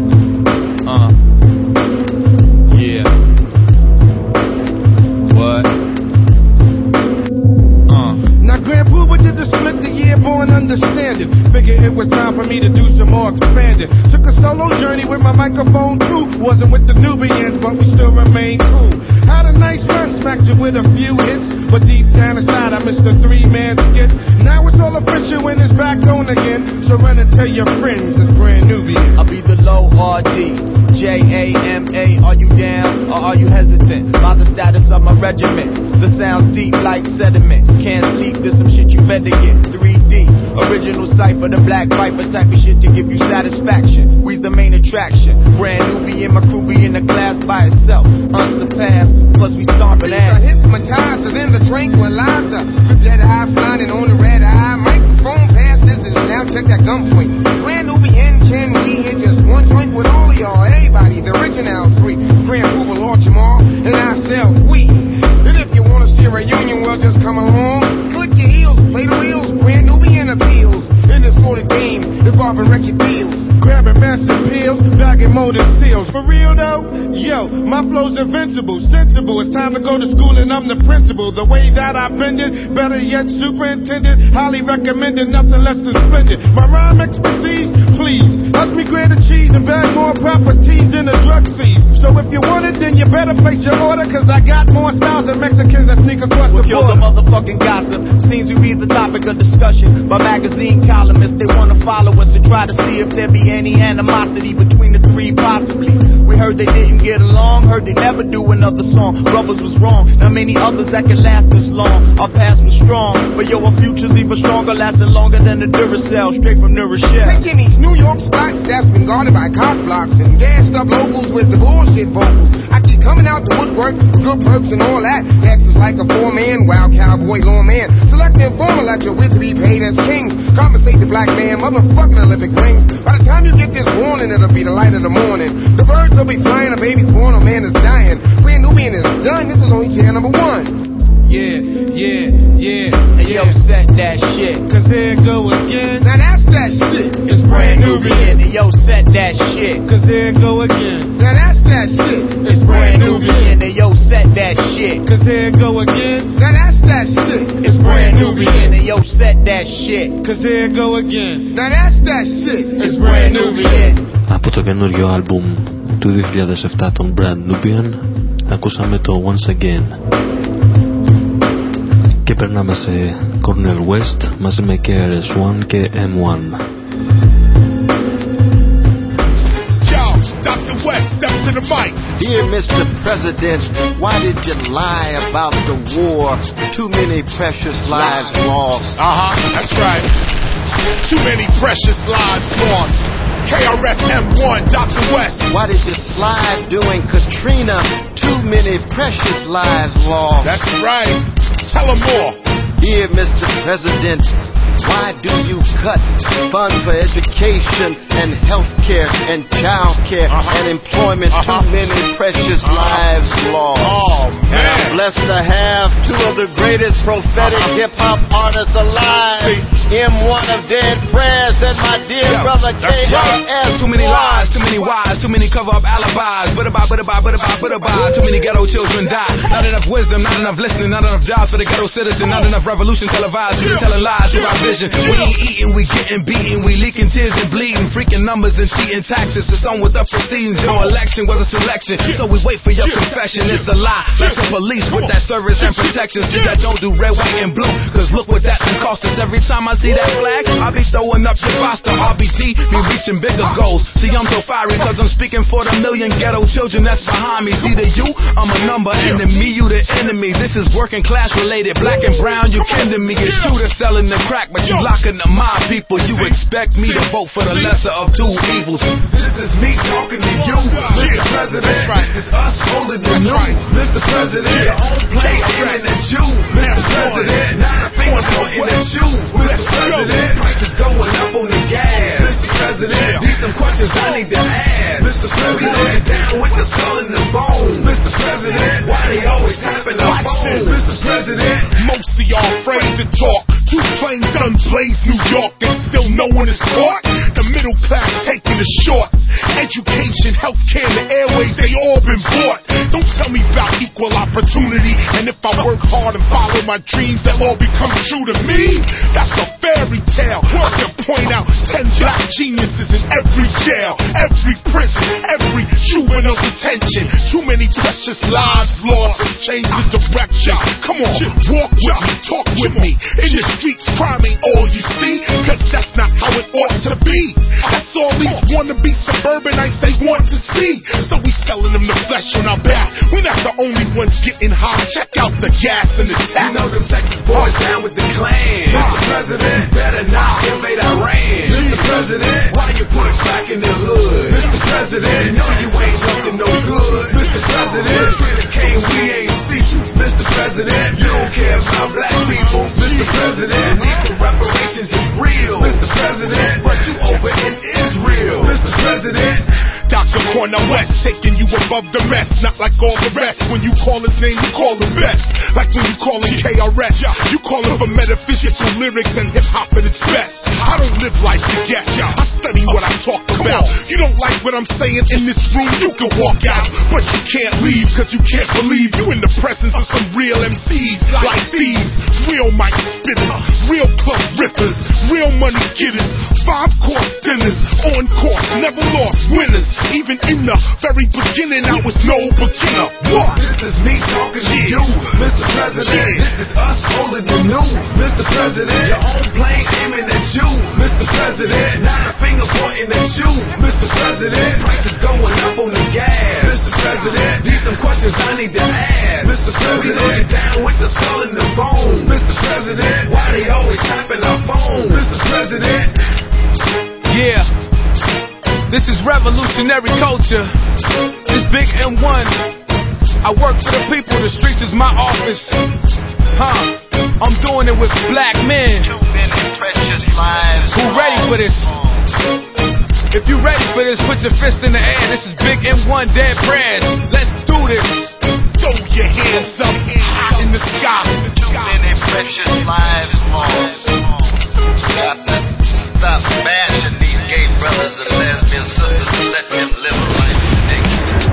Uh. Yeah. What? Uh. Now, Grand Pooba did the split the year born understanding. Figured it was time for me to do some more expanding. Took a solo journey with my microphone too. Wasn't with the Nubians, but we still remain cool. Had a nice run, smacked you with a few hits. But deep down inside, I missed the three-man skit. Now it's all official when it's back on again. So run and tell your friends it's Brand Nubian. I'll be the low R D, J A M A. Are you down or are you hesitant? By the status of my regiment, the sounds deep like sediment. Can't sleep, there's some shit you better get. three D, original cipher, the black viper type of shit to give you satisfaction. We's the main attraction. Brand Nubian, my crew be in the class by itself. Unsurpassed, plus we stomping ass. Hypnotized and then the tranquilizer. With that high flying on the red eye. Microphone passes and now check that gun point. Brand Nubian, can we hit just one joint with all of y'all? Everybody, the original three. Grand Pooba, launch them all, and I sell weed. And if you wanna see a reunion, well, just come along. Click your heels, play the wheels. Brand Nubian appeals. In this sort of game, involving record deals. Grabbing massive pills, bagging molded seals. For real though, yo, my flow's invincible, sensible. It's time to go to school and I'm the principal. The way that I bend it, better yet, superintendent. Highly recommended, nothing less than splendid. My rhyme expertise, please, help me grade a cheese and bag more properties than a drug seize. So if you want it, then you better place your order, cause I got more styles than Mexicans that sneak across we'll the kill border. the motherfucking gossip. Seems we be the topic of discussion by magazine columnists. They wanna follow us and try to see if there be any animosity between the three, possibly. We heard they didn't get along, heard they never do another song. Brothers was wrong, now many others that can last this long. Our past was strong, but yo, our future's even stronger, lasting longer than the Duracell, straight from New Rochelle. Taking these New York spots that's been guarded by cop blocks and gassed up locals with the bullshit get vocals. I keep coming out the woodwork, good perks and all that. Texas like a four-man, wild cowboy, lawman. Select the informal at your wit to be paid as kings. Compensate the black man, motherfucking Olympic rings. By the time you get this warning, it'll be the light of the morning. The birds will be flying, a baby's born, a man is dying. Brand Nubian is done, this is only channel number one. Yeah, yeah, yeah. Hey, yo, set that shit. Cause here it go again. Now that's that shit. It's brand Nubian. Hey, yo, set that shit. Cause here it go again. Now that's that shit. It's brand Nubian. Hey, yo, set that shit. Cause here it go again. Now that's that shit. It's brand Nubian. Hey, yo, set that shit. Cause here it go again. Now that's that shit. It's brand Nubian. Από το καινούριο άλμπουμ του δύο χιλιάδες επτά των Brand Nubian ακούσαμε το Once Again. Και περνάμε σε Cornel West μαζί με K R S One και M one. Yo, Doctor West, step to the mic. Dear Mister President, why did you lie about the war? Too many precious lives lost. Uh-huh, that's right. Too many precious lives lost. K R S M one, Doctor West. Why did you slide during Katrina? Too many precious lives lost. That's right. Tell them more. Dear Mister President, why do you cut funds for education and health care and child care uh-huh. and employment? Uh-huh. Too many precious uh-huh. lives lost. Oh, man. And I'm blessed to have two of the greatest prophetic uh-huh. hip-hop artists alive. See? M one of Dead Prayers and my dear Yo, brother K R S. Too many lies, too many whys, too many cover-up alibis. Butterby, butterby, butterby, butterby. Too many ghetto children die. Not enough wisdom, not enough listening, not enough jobs for the ghetto citizen, not enough revolution televised. We're telling lies through our vision. We ain't eating, we getting beaten, we leaking tears and bleeding, freaking numbers and cheating taxes. It's on with the proceedings. Your election was a selection, so we wait for your confession. It's a lie. Like the police with that service and protection. See that don't do red, white, and blue. Cause look what that can cost us. Every time I see that flag, I be throwing up your pasta. R B G, me reaching bigger goals. See, I'm so fiery cause I'm speaking for the million ghetto children that's behind me. See the you, I'm a number, and the me, you the enemy. This is working class related. Black and brown, you kin to me. It's true to selling the crack, but you locking the my people. You expect me to vote for the lesser of two evils. This is me talking to you, Mister President. That's right. It's us holding the new, Mister President. Your own plane aiming at you, Mister President. Not a finger pointing at you, Mister President. Prices going up on the gas, Mister President. These some questions I need to ask, Mister President. Down with the skull and the bone, Mister President. Why they always happen on phone, Mister President? Most of y'all afraid to talk. Two planes unblazed New York and still no one is caught. The middle class taking the short. Education, healthcare, the airways, they all been bought. Don't tell me about equal opportunity. And if I work hard and follow my dreams, they'll all become true to me. That's a fairy tale. I can point out ten black geniuses in every jail, every prison, every juvenile detention. Too many precious lives lost. Change the direction. Come on, walk with me, talk with me. In the streets, crime ain't all you see, cause that's not how it ought to be. That's all these wannabe suburbanites they want to see. So we selling them the flesh on our back. We're not the only ones getting high. Check out the gas and the tax. You know them Texas boys down with the Klan. Mister President, better not invade Iran. Mister President, why you put us back in the hood? Mister President, you know you ain't up to no good. Mister President, Freedom came, we ain't see you. Mister President, you don't care about black people. Mister President, need for reparations is real. Mister President, but you over in Israel. Mister President, Doctor Cornel West taking you above the rest, not like all the rest. When you call his name, you call the best. Like when you call him K R S, you call him for metaphysical lyrics and hip hop at its best. I don't live life to guess, I study what I talk about. You don't like what I'm saying in this room, you can walk out, but you can't leave cause you can't believe you in the presence of some real M Cs like these. Real mic spitters, real club rippers, real money getters, five course dinners, on course, never lost winners. Even in the very beginning, I was no beginner. What? This is me talking to you, Mister President. Yeah. This is us holding the new, Mister President. Your own plane aiming at you, Mister President. Not a finger pointing at you, Mister President. Prices going up on the gas, Mister President. These some questions I need to ask, Mister President. Down with the skull and the bone, Mister President. Why they always tapping our phone, Mister President? Yeah. This is revolutionary culture. This Big M one. I work for the people, the streets is my office. Huh? I'm doing it with black men. Too many precious lives. Who ready for this? If you ready for this, put your fist in the air. This is Big M one, Dead Prayers. Let's do this. Throw your hands up high in the sky. Too many precious lives lost. Got to stop bashing these gay brothers and lesbian sisters and let them live a life of dignity.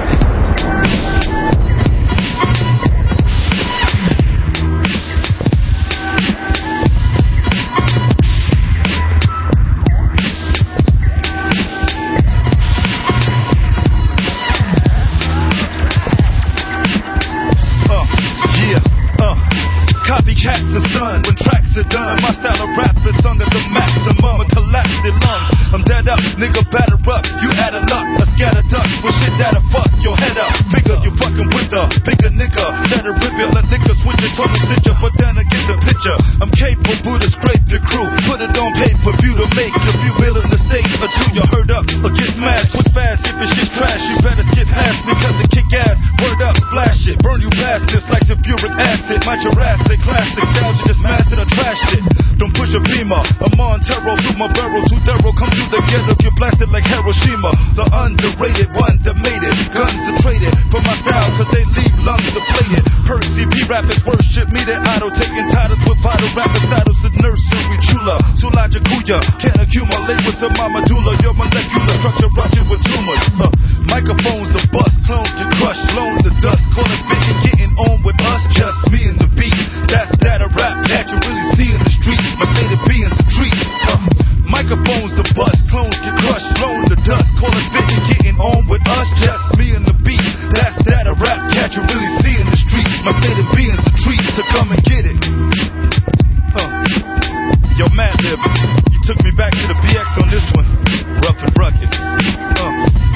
Copycats are done when tracks are done. My style of rap is under the maximum. I collapse the lungs. I'm dead up, nigga, batter up. You out of luck, I scatter duck for shit that'll fuck your head up. Bigger, you fucking with the bigger nigga. That'll rip your liquor, switch it, total stitcher, but then I get the picture. I'm capable to scrape your crew, put it on pay per view to make your view ill in the state or two. You heard up or get smashed, quick fast. If it's shit's trash, you better skip past because it kick ass. Word up, splash it, burn you bastards like sulfuric acid. My Jurassic classic style, you just mastered or trashed it. Don't push a beamer, I'm on terror through my barrel, too thorough. Come through the ghetto, get blasted like Hiroshima. The underrated one that made it, concentrated for my style, cause they leave lungs deflated. Percy B rappers worship me, they idol, taking titles with vital rappers, idols in nursery chula. Sulajakuya, can't accumulate with some medulla. Your molecular structure ruptured with tumors. Uh, microphones, the bust, clones get crushed, blown to dust. Call it bitchin', getting on with us, just me and the beat. That's that a rap that you really see in the street. My state of being's a treat. Uh, microphones, the bust, clones get crushed, blown to dust. Call it bitchin', getting on with us, just me and the beat. That's that a rap that you really see in the street. My state of being's a treat, so come and get it. Uh, yo, Madlib, you took me back to the B X on this one. Rough and rugged. Uh,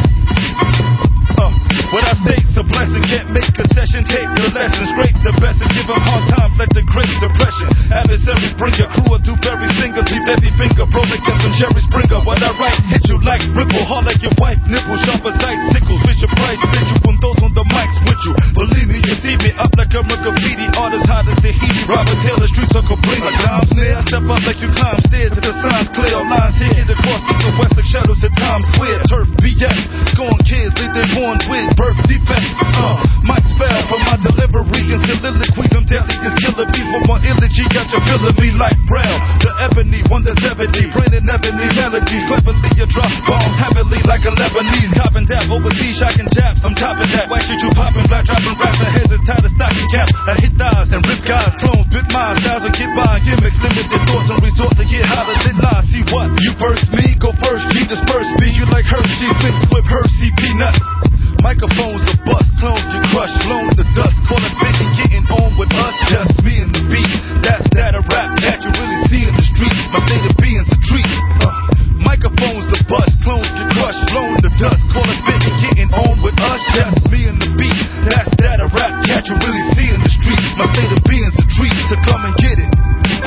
uh, what I state's a blessing. Can't make a session, take the lesson, scrape the best and give them hard times like the Great Depression. Adversaries bring your crew a dewberry singer, leave every finger, bro, like some Jerry Springer. What I write, hit you like ripple, hard like your wife, nipple, sharp as icicles. Bishop Price, bitch, you when those on the mics with you. Believe me, you see me up like a graffiti artist, hot as Tahiti. Robert Taylor, streets are complete. Like Dom's near, step up like you climb stairs if the signs clear. Lines hit, hit across east and west like shadows at Times Square. Turf B S, scorn kids, leave they born with birth defects. Uh, Mike's fell from my delivery and soliloquies. I'm deadly as killer bees with my elegy. Got you feeling me like Brown, the ebony one that's ebony, raining ebony melodies. Cleverly you drop bombs heavily like a Lebanese. Copping dap overseas, shocking japs. I'm topping that. Why should you popping black, dropping raps? The heads is tied to stocking caps. I hit thighs and rip guys, clones, bit minds, styles will get by gimmicks, limited thoughts and resort to get hotter than lies. See what? You first me, go first, keep dispersed. Be you like Hershey, mixed with Hershey peanuts. Microphones are bust, clones get crushed, blown to dust. Call us bitchin', getting on with us, just me and the beat. That's that a rap that you really see in the street. My state of being's a treat. Uh, microphones are bust, clones get crushed, blown to dust. Call us bitchin', getting on with us, just me and the beat. That's that a rap that you really see in the street. My state of being's a treat, so come and get it.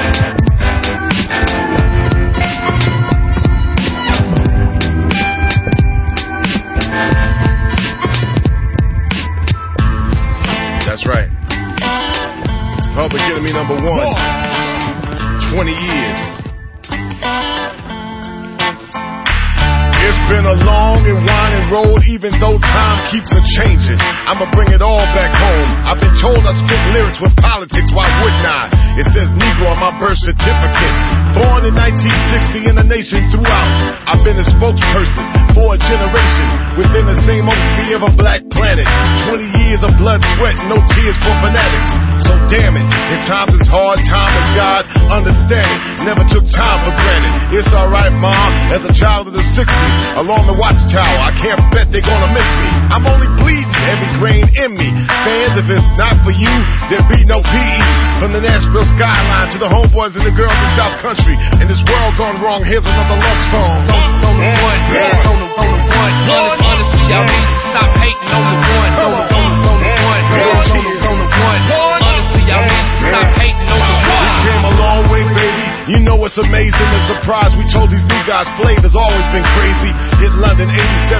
That's right. Public Enemy number one. twenty years. It's been a long and winding road, even though time keeps a changing. I'ma bring it all back home. I've been told I spit lyrics with politics, why wouldn't I? It says Negro on my birth certificate. Born in nineteen sixty in the nation throughout. I've been a spokesperson for a generation within the same O P of a black planet. twenty years of blood, sweat, no tears for fanatics. So damn it, if times is hard, time is God, understand it. Never took time for granted. It's alright, Mom, as a child of the sixties, along the watchtower, I can't bet they're gonna miss me. I'm only bleeding every grain in me. Fans, if it's not for you, there'll be no P E. From the Nashville skyline to the homeboys and the girls in South Country. In this world gone wrong, here's another love song. On, on the one, yeah. on, the, on the one. Honest, honestly, y'all need to stop hating on the one. On the, on the, on the one, yeah. on, the, on the one. Honestly, y'all need to stop hating on the one. We came a long way, baby. You know it's amazing, the surprise we told these new guys. Flavor's always been crazy. Hit London eighty-seven like it was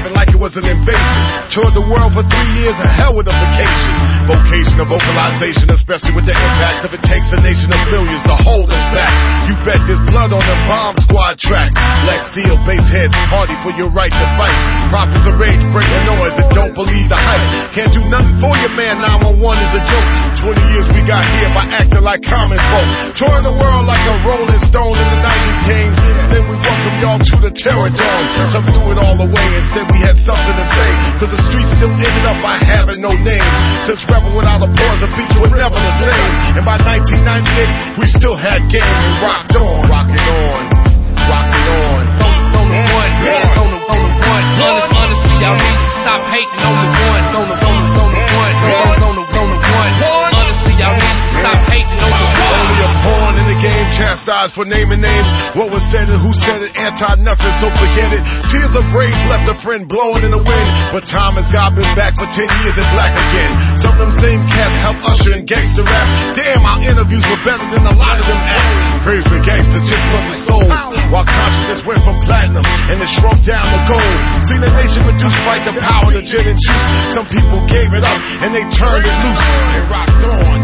was an invasion. Toured the world for three years, a hell with a vacation. Vocation of vocalization, especially with the impact of it takes a nation of millions to hold us back. You bet there's blood on them bomb squad tracks. Black steel, bass heads, hardy for your right to fight. Prophets of rage, break the noise and don't believe the hype. Can't do nothing for your man, nine one one is a joke. Twenty years we got here by acting like common folk. Touring the world like a rolling stone in the nineties came. Then we welcomed y'all to the Terror Dome. Some threw it all away, instead we had something to say. Cause the streets still ended up by having no names. Since Rebel without a pause, the beats were never the same. And by nineteen ninety-eight, we still had game and rocked on. Rocking on, rocking on. On the one, yeah, on the, on the one. Honest, honestly, y'all need to stop hating on the one. On the, on the, on the one, on the, on the, on the one. Honestly, y'all need to stop hating on the one. Only a pawn in the game, chastised for naming names. What was said and who said it, anti-nothing, so forget it. Tears of rage left a friend blowing in the wind. But time has got been back for ten years and black again. Some of them same cats help usher in gangster rap. Damn, our interviews were better than a lot of them acts. Praise the gangster just for the soul. While consciousness went from platinum and it shrunk down to gold. Seen the nation reduced by the power to gin and juice. Some people gave it up and they turned it loose and rocked on.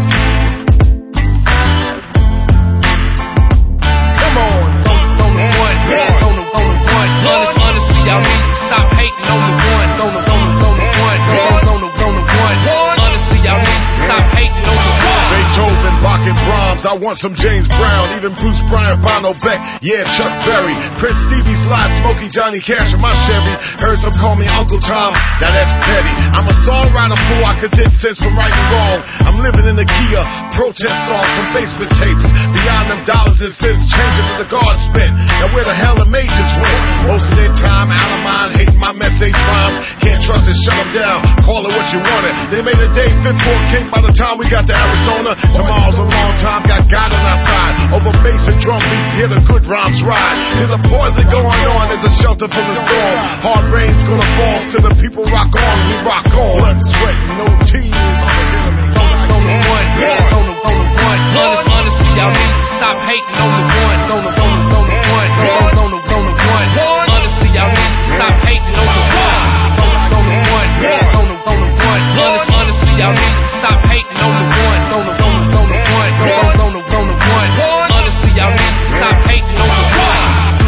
Come on. On the one, yeah, on the, on the one. Honest, honestly, y'all need to stop hating on the one. On the, on the, on the one, on the, on the, on the one. Honestly, y'all need to stop hating on the one. Beethoven, Bach and Brahms, I want some James Brown, even Bruce Bryan, Bono Beck, yeah, Chuck Berry, Prince Stevie, Sly, Smokey, Johnny Cash, and my Chevy. Heard some call me Uncle Tom, now that's petty. I'm a songwriter fool, I could did sense from right and wrong. I'm living in the Kia, protest songs from basement tapes. Beyond them dollars and cents, changing to the guard spent. Now where the hell the majors went? Most of their time out of mind, hating my message rhymes. Can't trust it, shut them down, call it what you want it. They made a day fit for a king by the time we got to Arizona. Tomorrow's a long time, got God on our side. Over bass and drum beats, hear the good rhymes ride. There's a poison going on, there's a shelter from the storm. Hard rain's gonna fall, still the people rock on, we rock on. Blood, sweat, no tears. On the one, yeah, on the, on the one. Honest, honestly, y'all need to stop hating on the one. On the, on the, on the one, on the, on the, on the one. Honestly, y'all need to stop hating on the one. On the one, yeah, on the, on the one. Honest, honestly, y'all need to stop hating on the one. On the, on the, on the one, on the, on the, on the one. Honestly, y'all need to stop hating on the one.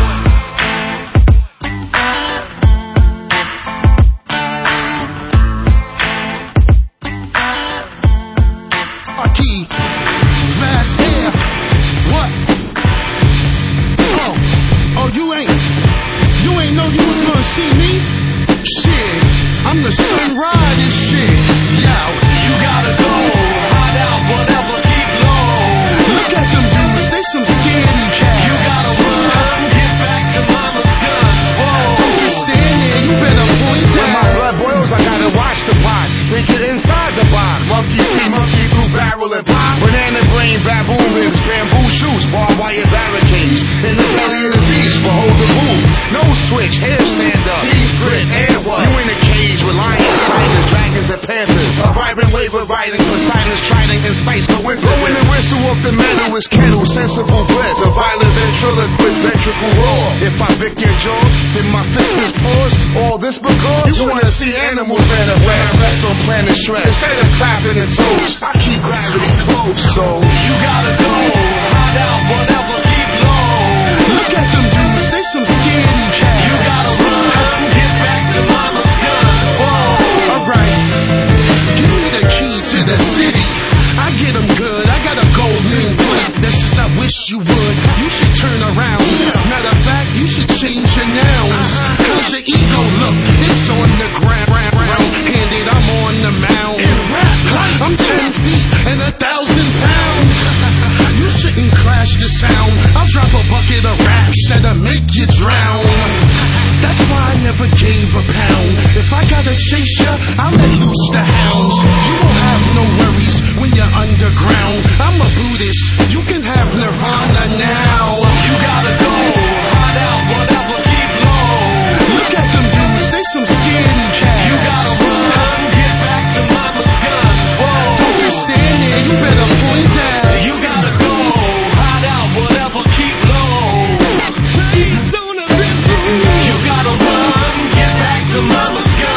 Key, fast hair, what? Oh, oh, you ain't, you ain't know you was gonna see me? Shit, I'm the sunrise and shit. Yo, you gotta go, hide out, whatever, keep low. Look at them dudes, they some scaredy cats. You gotta run, get back to mama's gun. Whoa, don't you stand there, you better point down. When my blood boils, I gotta watch the pot. They get inside the box. Monkey see, monkey do, barrel and pop. Banana brain, baboon limbs, bamboo shoots, barbed wire barricades. In the belly of the beast, behold the move. Nose twitch, hair stand up, teeth grit, air what? You in a cage with lions, tigers, dragons, and panthers. A vibrant wave of writing, Poseidon's trident incites coincidence. Blowing the whistle of the metal is kettle, sensible bliss. A violent ventriloquist, ventricle roar. If I pick your jaw, then my fist is paused. All this because you wanna see animals manifest. Rest on planet stress. Instead of clapping and toes, I keep gravity close. So you gotta go, hide out, whatever, keep low. Look at them dudes, they some scaredy cats. You gotta run, get back to mama's gun. Whoa, alright, give me the key to the city. I get them good, I got a gold nameplate. That's just I wish you would. You should turn around. Matter of fact, you should change your nouns. Cause your ego, look, it's on the ground. Handed, I'm on the mound. I'm ten feet and a thousand pounds. You shouldn't clash the sound. I'll drop a bucket of raps that'll make you drown. That's why I never gave a pound. If I gotta chase ya, I'll let loose the hounds. You won't have no worries when you're underground. I'm a Buddhist, you can have nirvana now. You gotta go, hide out, whatever, keep low. Look at them dudes, they some scaredy cats. You gotta run, get back to mama's gun. Whoa, don't you stand there, you better point down. You gotta go, hide out, whatever, keep low. You gotta run, get back to mama's gun.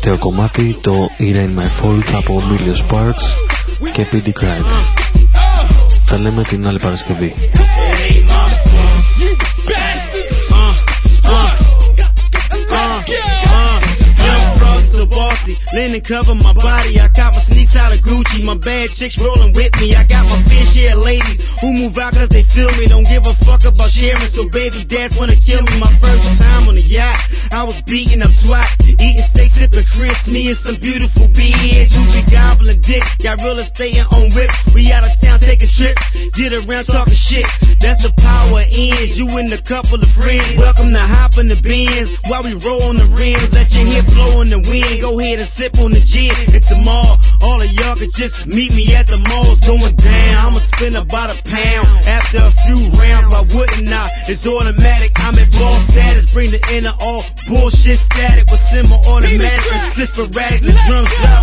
τελευταίο κομμάτι, το It Ain't My Fault από Milios Sparks και πι ντι Craig. Τα λέμε την άλλη Παρασκευή. Linen cover my body, I got my sneaks out of Gucci. My bad chicks rolling with me. I got my fair share of ladies who move out cause they feel me. Don't give a fuck about sharing, so baby dads wanna kill me. My first time on the yacht, I was beating up SWAT, eating steak, sipping crisps. Me and some beautiful beings who be gobbling dick. Got real estate and on whip. We out of town taking trips, get around talking shit. That's the power ends. You and a couple of friends. Welcome to hop in the Benz while we roll on the rims. Let your hair blow in the wind. Go ahead and sip on the gin. It's the mall. All of y'all could just meet me at the mall. It's going down. I'ma spend about a pound after a few rounds. Why wouldn't I? It's automatic. I'm at ball status. Bring the inner all bullshit static with semi-automatic. It's sporadic. The drums drop.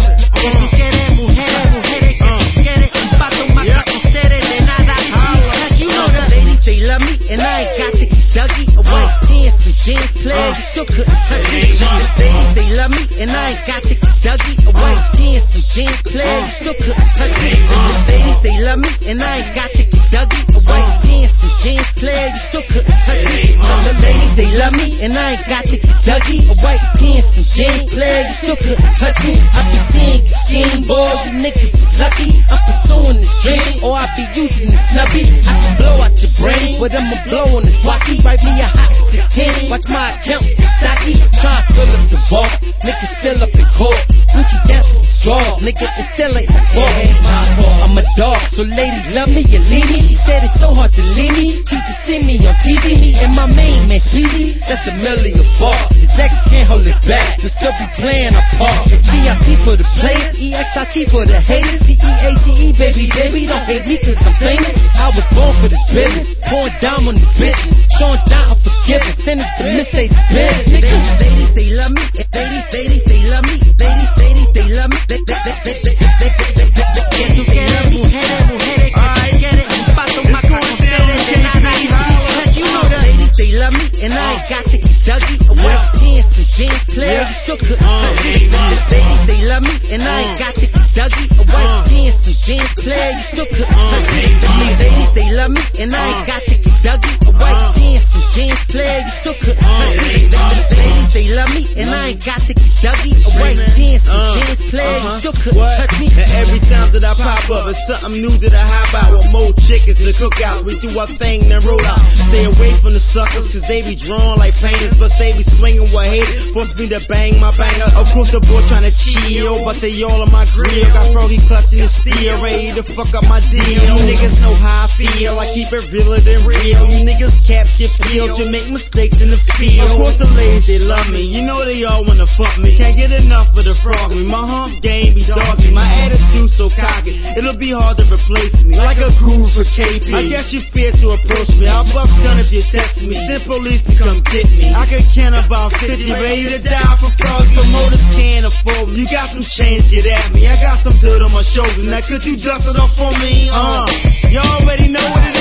They love me and I ain't got the Dougie away. Ten some jeans play, you still couldn't touch me. Ladies, they love me and I ain't got the Dougie away. Ten some jeans play, you still couldn't touch me. Ladies, they love me and I ain't got the Dougie away. Ten some jeans play, you still couldn't touch me. The ladies, they love me and I ain't got the Dougie away. Ten some jeans play, you still couldn't touch me. I be seeing you scheme, boy, you niggas is lucky. I'm pursuing this dream, or I be using this nubby. I can blow out your brain, but I'ma blow on this walkie. Write me a hot sixteen, watch my account, stocky. Try to fill up the vault, niggas still up in court. Gucci down to the straw, nigga, it still ain't my fault. I'm a dog, so ladies love me and leave me. She said it's so hard to leave me. She to see me on T V, me and my main man Speedy. That's a million bar. His ex can't hold it back, but still be playing a part. V I P for the players, E X I T for the haters. C E A T E, baby, baby, don't hate me cause I'm famous. I was born for this business, pouring down on the bitches. Showing John unforgiving, send it to Mercedes Benz. Niggas, ladies, they love me. Ladies, ladies, they love me. Ladies, ladies, they love me. They, they, they, they, they, they, they, they, they, they, que tú quieres mujeres, mujeres que quieren un paso más cancele de nada y you know the ladies, they love me and I ain't got the Dougie away. Ten some jeans play, you still couldn't touch me. Ladies, they love me and I ain't got the Dougie away. Ten some jeans play, you still couldn't touch me. Ladies, they love me and I ain't got the Dougie away. Ten some jeans play, you still couldn't touch me. Ladies, they love me and I ain't got the Dougie away. Ten some jeans play, you still couldn't touch me. And every time that I pop up, it's something new that I hop out. With more chickens to cook out, we do our thing then roll out. Stay away from the suckers cause they be drawn like painters, but they be swinging what haters force me to bang my banger. Of course the boy tryna chill, but they all on my grill. Got Froggy clutching the steel, ready to fuck up my deal. You niggas know how I feel, I keep it realer than real. You niggas cap your feel to make mistakes in the field. Of course the ladies, they love me, you know they all wanna fuck me. Can't get enough of the frog me, my hump game be doggy. My attitude so cocky, it'll be hard to replace me. Like a groove for K P, I guess you fear to approach me. I'll bust gun if you test me, send police to come get me. I could count about fifty, ready to die for frogs. Promoters can't afford me. You got some change, get at me. I got some dirt on my shoulder. Now could you dust it off for me? Uh, you already know what it is.